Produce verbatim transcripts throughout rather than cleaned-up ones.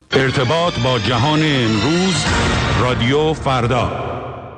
ارتباط با جهان امروز، رادیو فردا.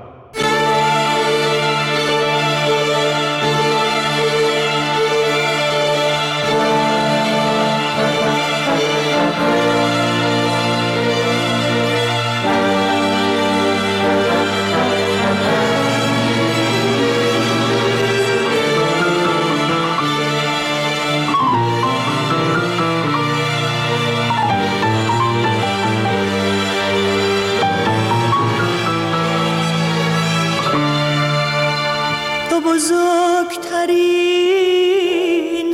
بزرگترین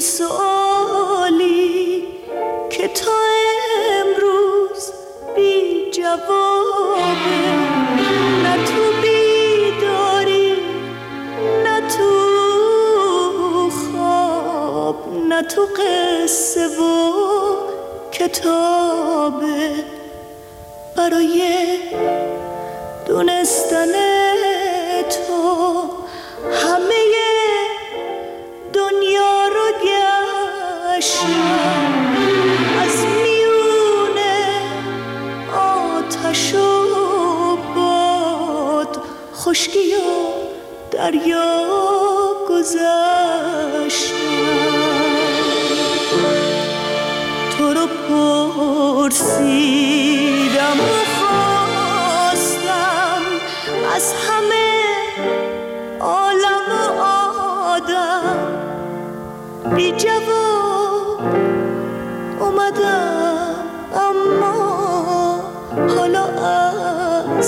سوالی که تا امروز بی جوابه، نه تو بیداری نه تو خواب نه تو قصه و کتابه. برای دونستن تو همه دنیا رو گشتم، از میونه آتش و باد، خشکی و دریا گذشتم. تو رو پرسیدم و خواستم از همه عالم و آدم، بی جواب اومدم، اما حالا از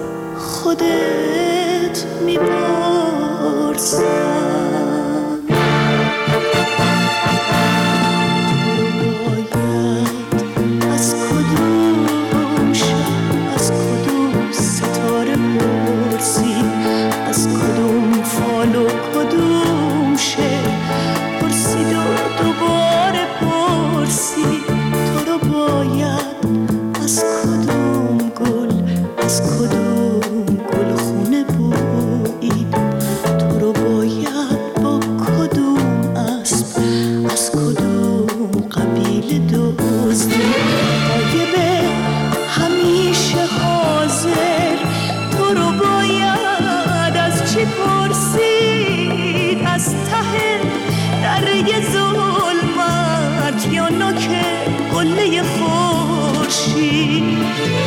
خودت میپرسم. تو باید از کدوم شب، از کدوم ستاره پرسی، از کدوم فال و کدوم شعر پرسید و دوباره پرسی. تو رو باید از کدوم گل، از کدوم گل خونه بویید. تو رو باید با کدوم اسب، از کدوم قبیله دزدید. غایب همیشه حاضر، تو رو باید از چی پرسید؟ از ته دره ظلمت یا نوک قله خورشید؟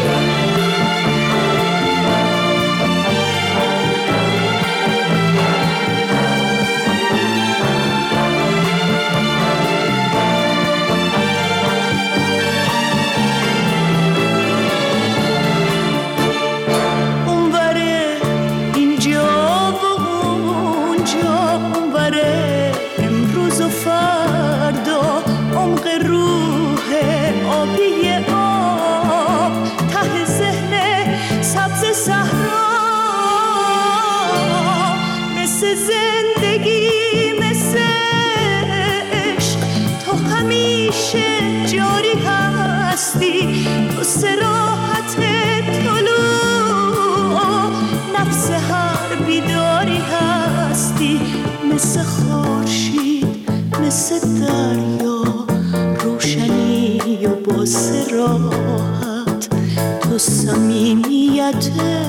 زندگی مثل عشق تو همیشه جاری هستی. تو صراحت طلوع نفس هر بیداری هستی. مثل خورشید مثل دریا روشنی و با صراحت. تو صمیمیت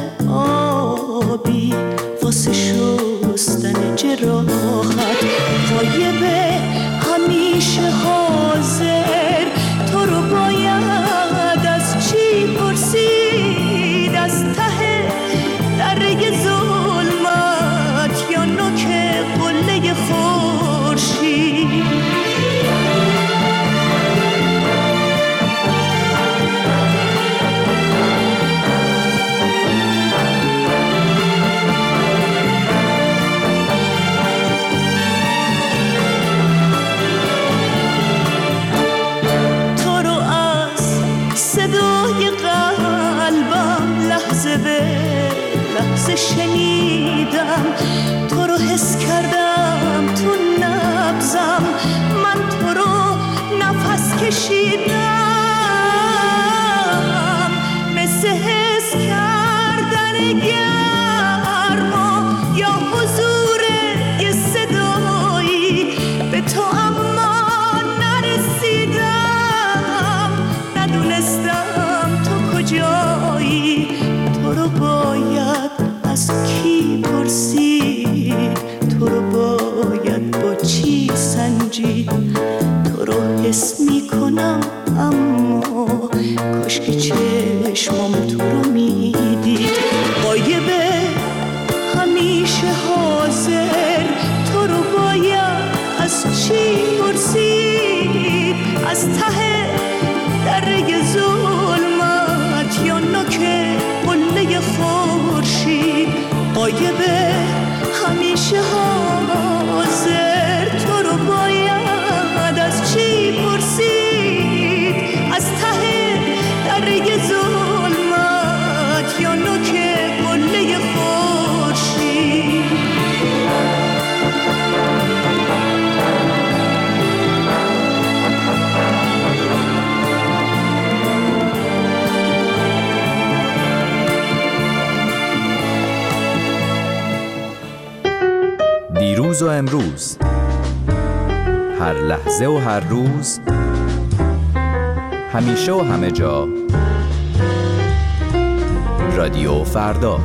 آبی واسه شستن جراحت. غایب همیشه حاضر، تو رو باید از چی پرسید؟ از ته دره ظلمت یا نوک قله خورشید؟ شنیدم تو رو، حس کردم تو نبضم، من تو رو نفس کشیدم. مثل حس کردن گرما یا حضور یه صدایی به تو، اما نرسیدم. نه دونستم تو کجایی، تو رو باید از کی پرسید، تو رو باید با چی سنجید. تو رو حس میکنم اما کاش که چشمام تو رو میدید. غایبه همیشه حاضر، تو رو باید از چی پرسید، از ته دره ظلمت یا نوک قله خورشید. غایبه همیشه حاضر، تو رو باید از چی پرسید، از ته دره ظلمت یا نوک قله خورشید. دیروز و امروز، هر لحظه و هر روز، همیشه و همه جا، رادیو فردا.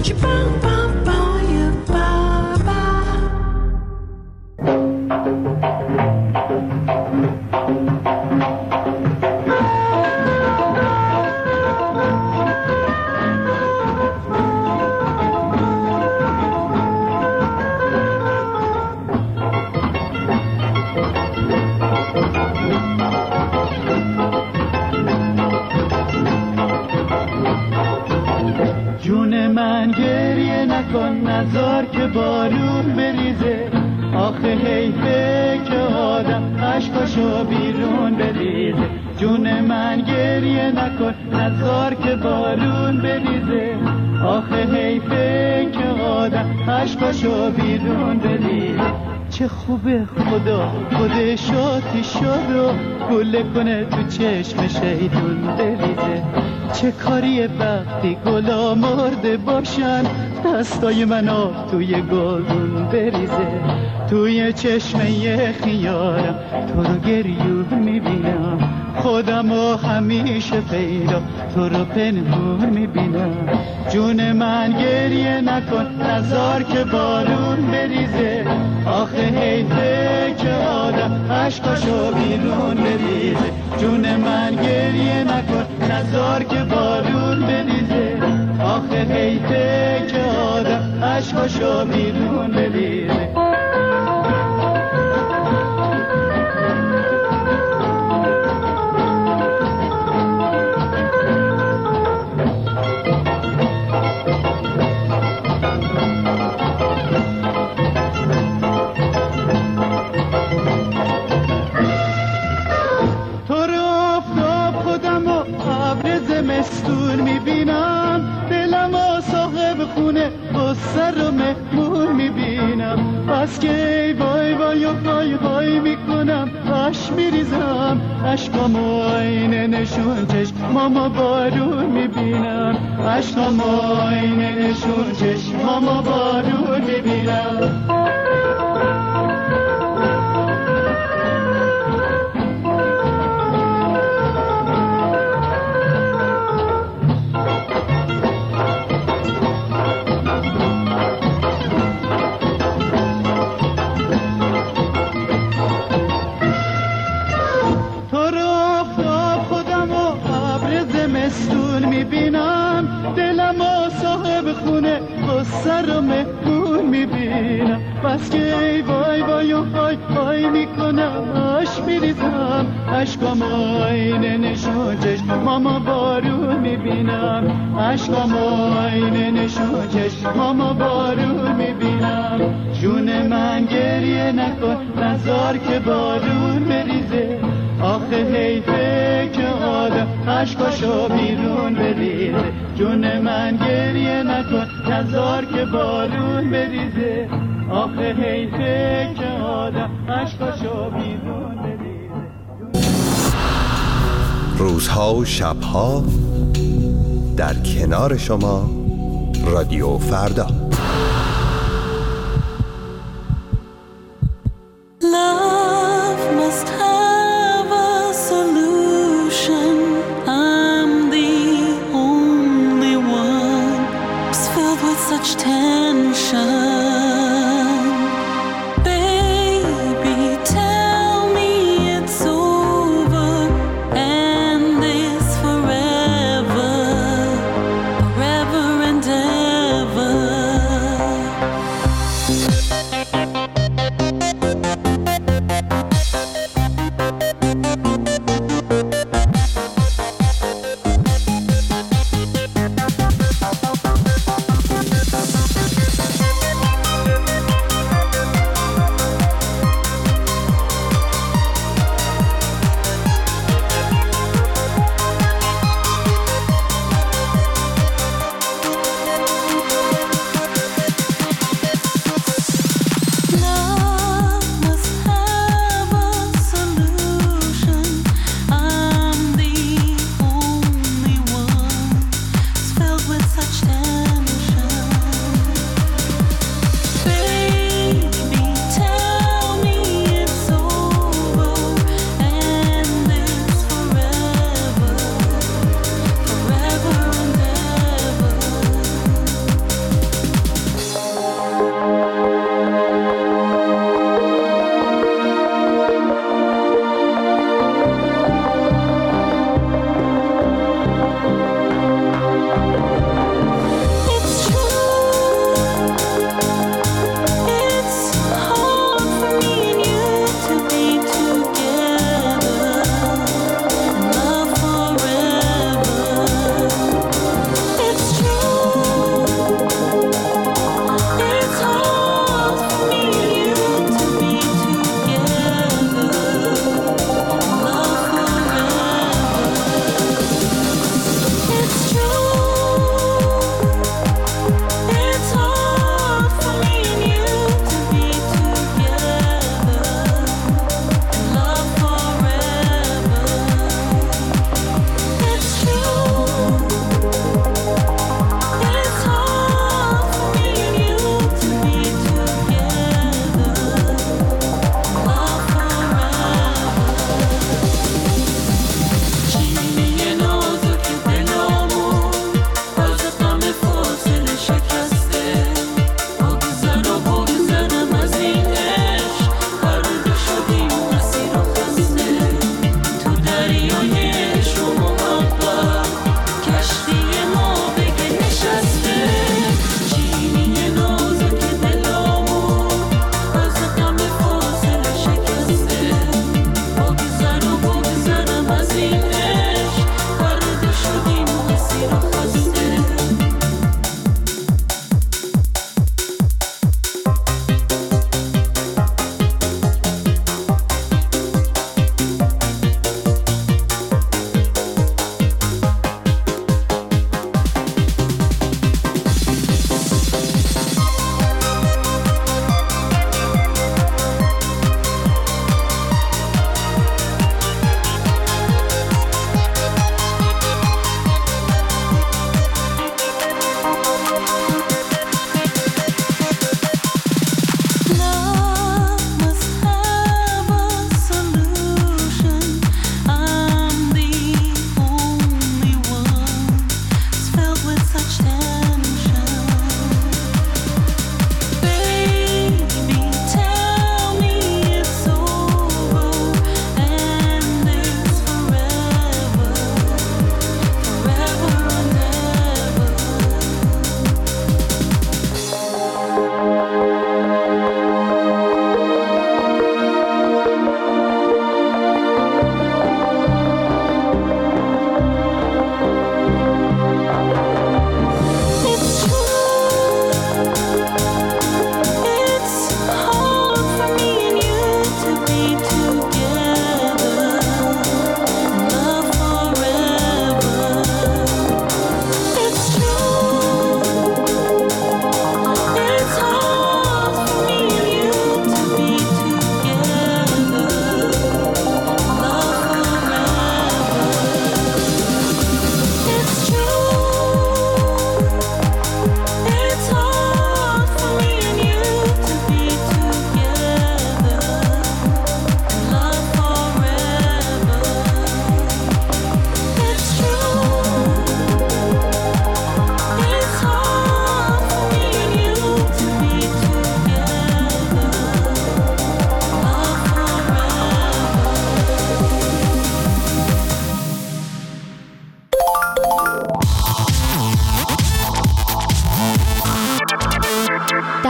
نذار که بارون بریزه، آخه حیفه که آدم عشقاشو بیرون بریزه. جون من گریه نکن، نذار که بارون بریزه، آخه حیفه که آدم عشقاشو بیرون بریزه. چه خوبه خدا خودش آتیش شد و گله کنه تو چشم شیطون بریزه. چه کاریه وقتی گلا مرده باشن، دستای من آب توی گلدون بریزه. توی چشمه خیارم تو رو گریون میبینم، خودم رو همیشه پیدا تو رو پنهون میبینم. جون من گریه نکن، نذار که بارون بریزه، آخه حیفه که آدم عشقاشو بیرون بریزه. جون من گریه نکن، نذار که بارون بریزه، آخه حیفه که آدم عشقاشو بیرون بریزه. زمستون میبینم، دلم و صاحب خونه قصه رو مهمون میبینم. بس که ای وای وای و وای وای میکنم، اش میریزم، اشکام و آینه نشون چشمام بارون میبینم. اشکام و آینه نشون چشمام بارون میبینم. سر و مهمون میبینم. بس که ای وای وای و وای وای میکنم، اش میریزم، اشکام آینه نشون چشمام بارون میبینم. اشکام آینه نشون چشمام بارون میبینم. جون من گریه نکن، نذار که بارون بریزه، آخه حیفه که آدم عشقاشو بیرون بریزه. جون من گریه نکن، نذار که بارون بریزه، آخه حیفه که آدم عشقاشو بیرون بریزه. روزها و شبها در کنار شما، رادیو فردا. Love must have a solution.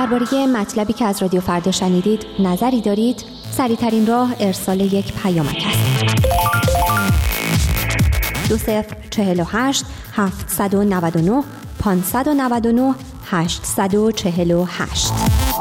درباره مطلبی که از رادیو فردا شنیدید نظری دارید؟ سریع‌ترین راه ارسال یک پیامک است. دو صفر چهل و هشت هفتصد و نود و نه پانصد و نود و نه هشتصد و چهل و هشت.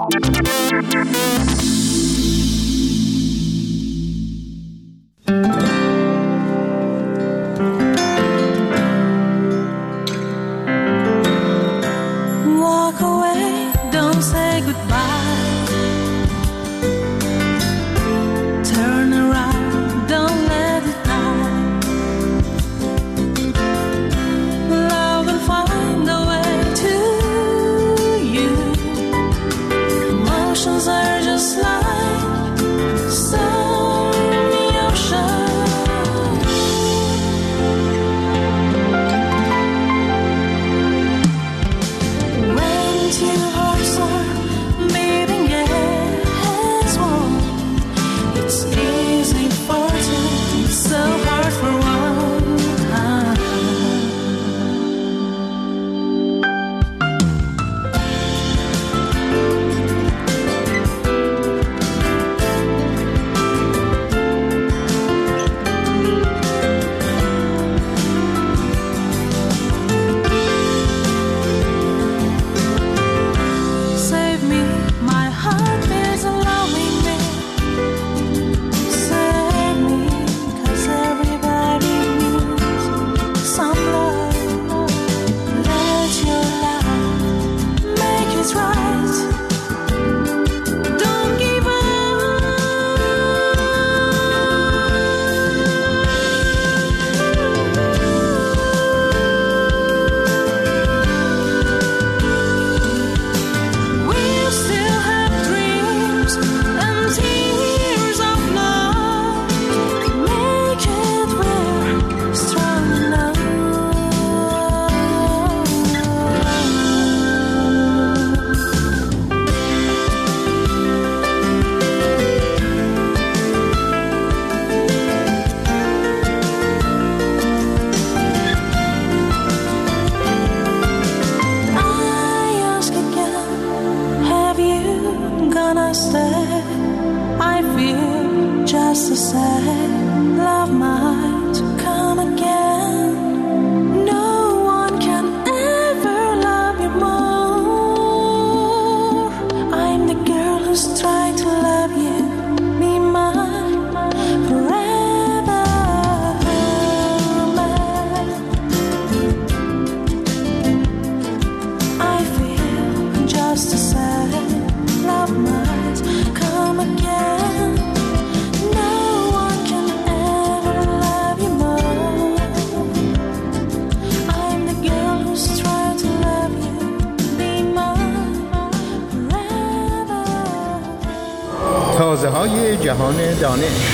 تازه های جهان دانش.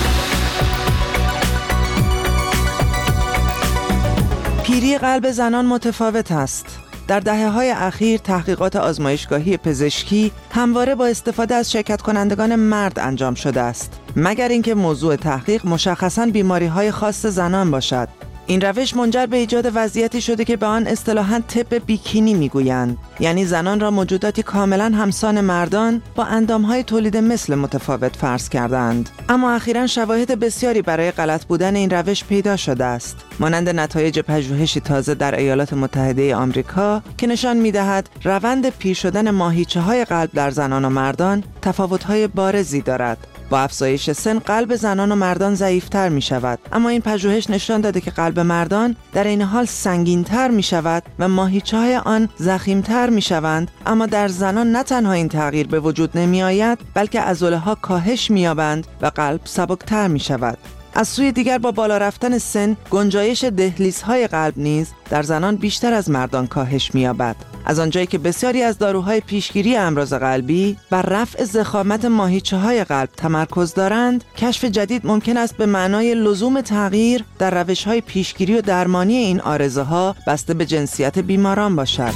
پیری قلب زنان متفاوت است. در دهه‌های اخیر تحقیقات آزمایشگاهی پزشکی همواره با استفاده از شرکت کنندگان مرد انجام شده است، مگر اینکه موضوع تحقیق مشخصاً بیماری‌های خاص زنان باشد. این روش منجر به ایجاد وضعیتی شده که به آن اصطلاحاً طب بیکینی میگویند، یعنی زنان را موجوداتی کاملاً همسان مردان با اندامهای تولید مثل متفاوت فرض کردند. اما اخیراً شواهد بسیاری برای غلط بودن این روش پیدا شده است، مانند نتایج پژوهشی تازه در ایالات متحده آمریکا که نشان می‌دهد روند پیر شدن ماهیچه‌های قلب در زنان و مردان تفاوت‌های بارزی دارد. با افزایش سن قلب زنان و مردان ضعیف‌تر می‌شود، اما این پژوهش نشان داده که قلب مردان در این حال سنگین‌تر می‌شود و ماهیچه‌های آن ضخیم‌تر می‌شوند. اما در زنان نه تنها این تغییر به وجود نمی‌آید، بلکه عضله‌ها کاهش می‌یابند و قلب سبکتر می‌شود. از سوی دیگر با بالا رفتن سن، گنجایش دهلیزهای قلب نیز در زنان بیشتر از مردان کاهش می‌یابد. از آنجایی که بسیاری از داروهای پیشگیری امراض قلبی بر رفع ضخامت ماهیچه‌های قلب تمرکز دارند، کشف جدید ممکن است به معنای لزوم تغییر در روش‌های پیشگیری و درمانی این عارضه‌ها بسته به جنسیت بیماران باشد.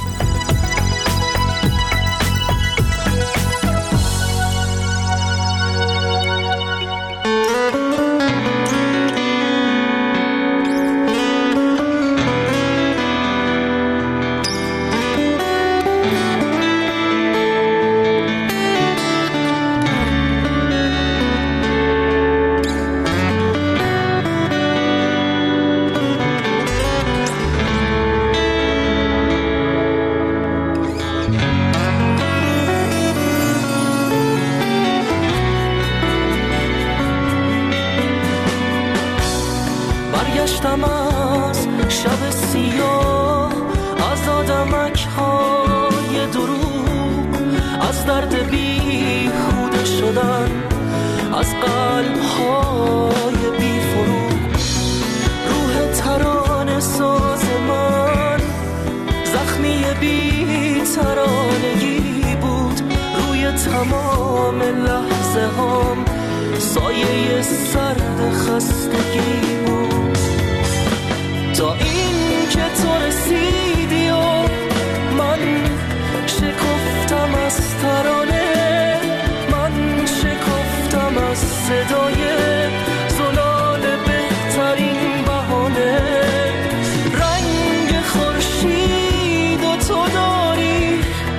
از شب سیاه، از آدمک های دروغ، از درد بیهوده شدن، از قلب های بی فروغ. روح ترانه ساز من زخمی بی ترانگی بود، روی تمام لحظه هام سایه سرد خستگی بود. تا این که تو رسیدی و من شکفتم از ترانه، من شکفتم از صدای زلال بهترین بهانه. رنگ خورشید و تو داری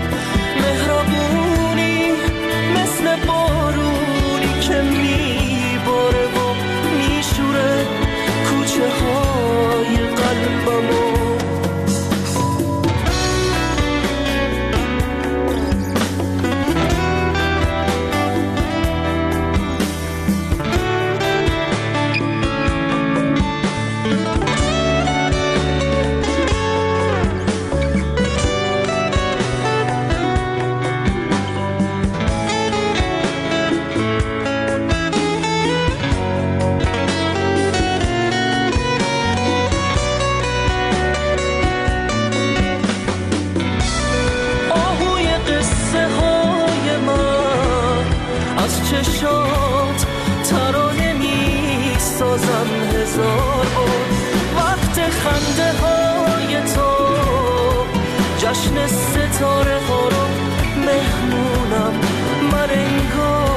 مهربونی مثل بارونی که میباره و میشوره کوچه های قلبمو. چشات ترانه می سازم هزار بار. وقت خنده های تو جشن ستاره ها رو مهمونم من انگار.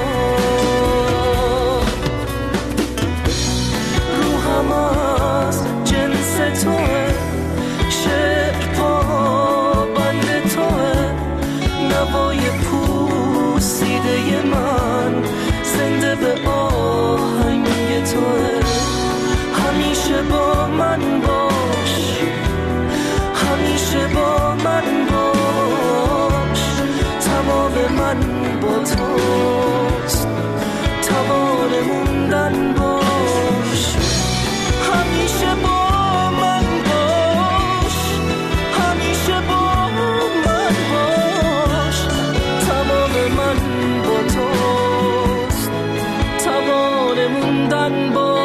روحم از جنس توه، شعر پا بند توه، نوای پوسیده من زنده به آهنگ توه. همیشه با من باش، همیشه با من باش، تمام من با توست، توان موندن باش. همیشه با من باش، همیشه با من باش، تمام من با توست، توان موندن باش.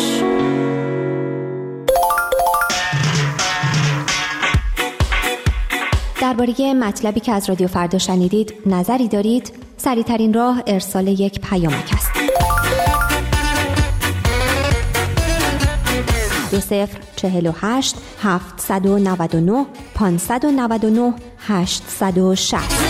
درباره مطلبی که از رادیو فردا شنیدید نظری دارید؟ سریع‌ترین راه ارسال یک پیامک است. دو صفر چهل و هشت هفتصد و نود و نه پانصد و نود و نه هشتصد و شصت.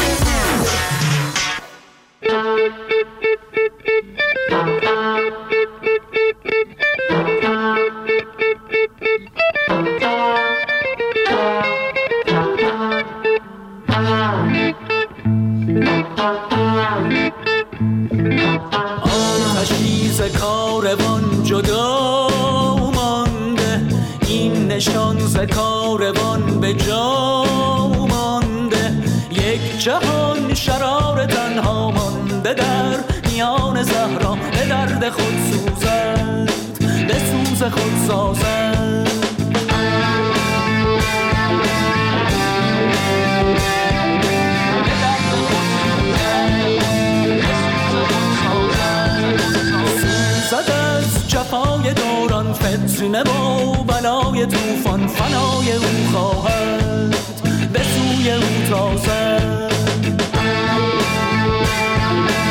آتشیز کاروان جدا مانده، این نشان ز کاروان به جا مانده. یک جهان شرار تنها مانده در میان زهرا، به درد خود سوزد به سوز خود سازد. سوزد از جفای دوران، فتنه و بلای توفان، فنای او خواهد به سوی او تازد.